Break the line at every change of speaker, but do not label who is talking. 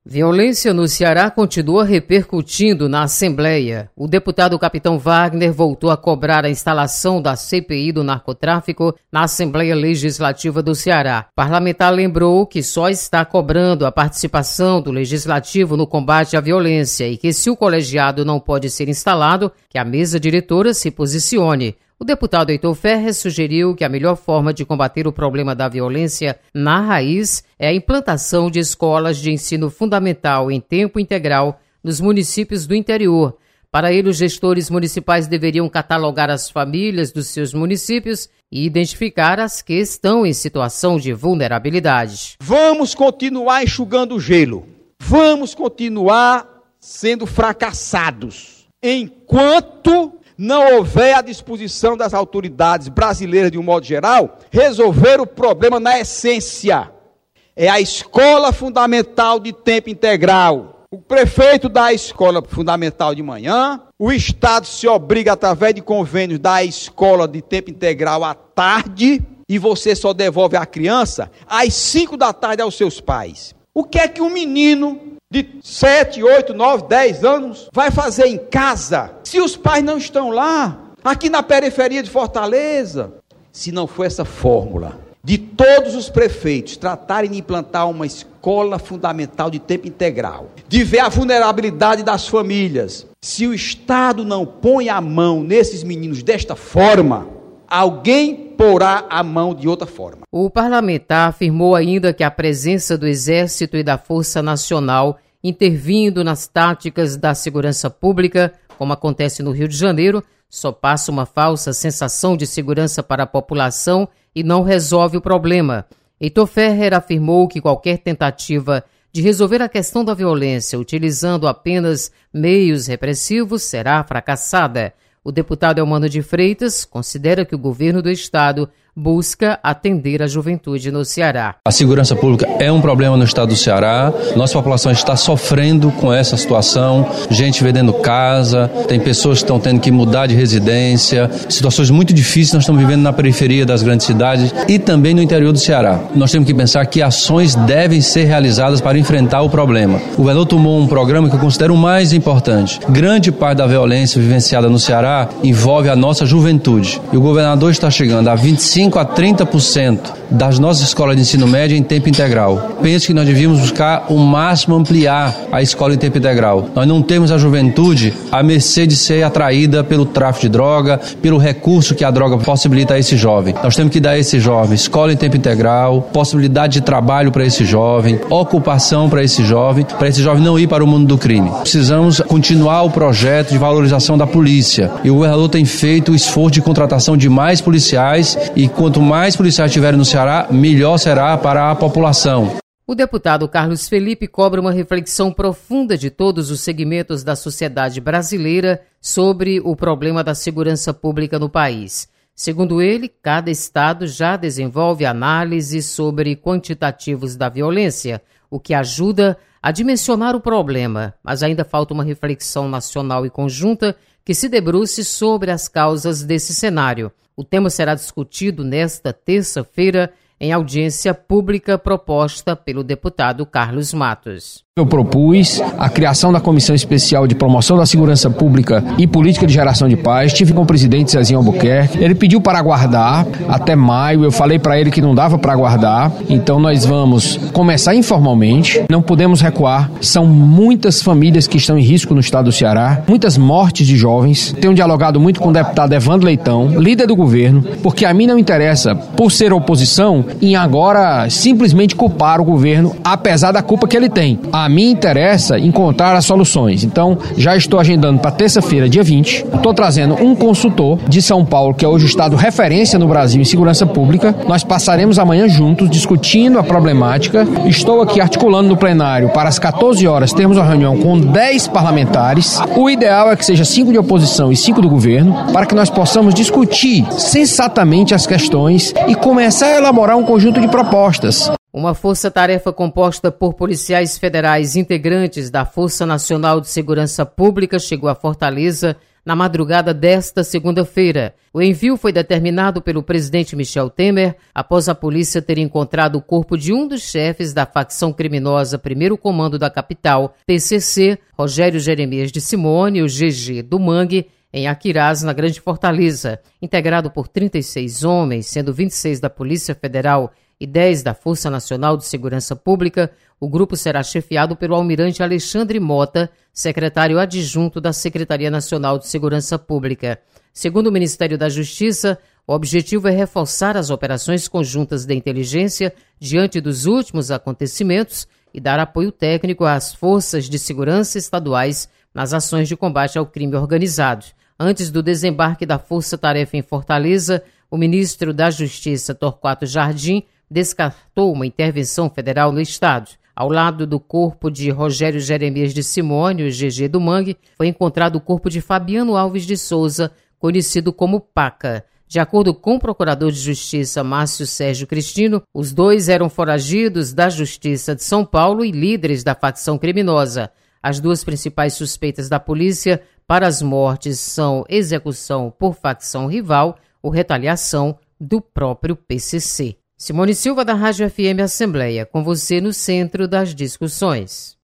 Violência no Ceará continua repercutindo na Assembleia. O deputado Capitão Wagner voltou a cobrar a instalação da CPI do narcotráfico na Assembleia Legislativa do Ceará. O parlamentar lembrou que só está cobrando a participação do Legislativo no combate à violência e que, se o colegiado não pode ser instalado, que a mesa diretora se posicione. O deputado Heitor Ferrer sugeriu que a melhor forma de combater o problema da violência na raiz é a implantação de escolas de ensino fundamental em tempo integral nos municípios do interior. Para ele, os gestores municipais deveriam catalogar as famílias dos seus municípios e identificar as que estão em situação de vulnerabilidade.
Vamos continuar enxugando o gelo. Vamos continuar sendo fracassados enquanto não houver a disposição das autoridades brasileiras, de um modo geral, resolver o problema na essência. É a escola fundamental de tempo integral. O prefeito dá a escola fundamental de manhã, o Estado se obriga, através de convênios, a dar a escola de tempo integral à tarde, e você só devolve a criança às 5 da tarde aos seus pais. O que é que um menino de 7, 8, 9, 10 anos vai fazer em casa, se os pais não estão lá, aqui na periferia de Fortaleza? Se não for essa fórmula de todos os prefeitos tratarem de implantar uma escola fundamental de tempo integral, de ver a vulnerabilidade das famílias, se o Estado não põe a mão nesses meninos desta forma, alguém porá a mão de outra forma.
O parlamentar afirmou ainda que a presença do Exército e da Força Nacional intervindo nas táticas da segurança pública, como acontece no Rio de Janeiro, só passa uma falsa sensação de segurança para a população e não resolve o problema. Heitor Ferrer afirmou que qualquer tentativa de resolver a questão da violência utilizando apenas meios repressivos será fracassada. O deputado Elmano de Freitas considera que o governo do estado busca atender a juventude no Ceará.
A segurança pública é um problema no estado do Ceará. Nossa população está sofrendo com essa situação. Gente vendendo casa, tem pessoas que estão tendo que mudar de residência. Situações muito difíceis nós estamos vivendo na periferia das grandes cidades e também no interior do Ceará. Nós temos que pensar que ações devem ser realizadas para enfrentar o problema. O governador tomou um programa que eu considero o mais importante. Grande parte da violência vivenciada no Ceará envolve a nossa juventude. E o governador está chegando a 25 a 30% das nossas escolas de ensino médio em tempo integral. Penso que nós devíamos buscar o máximo ampliar a escola em tempo integral. Nós não temos a juventude à mercê de ser atraída pelo tráfico de droga, pelo recurso que a droga possibilita a esse jovem. Nós temos que dar a esse jovem escola em tempo integral, possibilidade de trabalho para esse jovem, ocupação para esse jovem não ir para o mundo do crime. Precisamos continuar o projeto de valorização da polícia. E o governador tem feito o esforço de contratação de mais policiais e quanto mais policiais tiverem no Ceará, melhor será para a população.
O deputado Carlos Felipe cobra uma reflexão profunda de todos os segmentos da sociedade brasileira sobre o problema da segurança pública no país. Segundo ele, cada estado já desenvolve análises sobre quantitativos da violência, o que ajuda a dimensionar o problema, mas ainda falta uma reflexão nacional e conjunta que se debruce sobre as causas desse cenário. O tema será discutido nesta terça-feira em audiência pública proposta pelo deputado Carlos Matos.
Eu propus a criação da Comissão Especial de Promoção da Segurança Pública e Política de Geração de Paz. Estive com o presidente Zezinho Albuquerque. Ele pediu para aguardar até maio. Eu falei para ele que não dava para aguardar. Então nós vamos começar informalmente. Não podemos recuar. São muitas famílias que estão em risco no estado do Ceará. Muitas mortes de jovens. Tenho dialogado muito com o deputado Evandro Leitão, líder do governo, porque a mim não interessa, por ser oposição, em agora simplesmente culpar o governo, apesar da culpa que ele tem. A mim interessa encontrar as soluções. Então, já estou agendando para terça-feira, dia 20. Estou trazendo um consultor de São Paulo, que é hoje o estado referência no Brasil em segurança pública. Nós passaremos amanhã juntos, discutindo a problemática. Estou aqui articulando no plenário para as 14 horas termos uma reunião com 10 parlamentares. O ideal é que seja 5 de oposição e 5 do governo, para que nós possamos discutir sensatamente as questões e começar a elaborar um conjunto de propostas.
Uma força-tarefa composta por policiais federais integrantes da Força Nacional de Segurança Pública chegou a Fortaleza na madrugada desta segunda-feira. O envio foi determinado pelo presidente Michel Temer após a polícia ter encontrado o corpo de um dos chefes da facção criminosa Primeiro Comando da Capital, PCC, Rogério Jeremias de Simone, o GG do Mangue, em Aquirás, na Grande Fortaleza. Integrado por 36 homens, sendo 26 da Polícia Federal e 10 da Força Nacional de Segurança Pública, o grupo será chefiado pelo almirante Alexandre Mota, secretário adjunto da Secretaria Nacional de Segurança Pública. Segundo o Ministério da Justiça, o objetivo é reforçar as operações conjuntas de inteligência diante dos últimos acontecimentos e dar apoio técnico às forças de segurança estaduais nas ações de combate ao crime organizado. Antes do desembarque da Força Tarefa em Fortaleza, o ministro da Justiça, Torquato Jardim, descartou uma intervenção federal no estado. Ao lado do corpo de Rogério Jeremias de Simone, o GG do Mangue, foi encontrado o corpo de Fabiano Alves de Souza, conhecido como Paca. De acordo com o procurador de Justiça Márcio Sérgio Cristino, os dois eram foragidos da Justiça de São Paulo e líderes da facção criminosa. As duas principais suspeitas da polícia para as mortes são execução por facção rival ou retaliação do próprio PCC. Simone Silva, da Rádio FM Assembleia, com você no centro das discussões.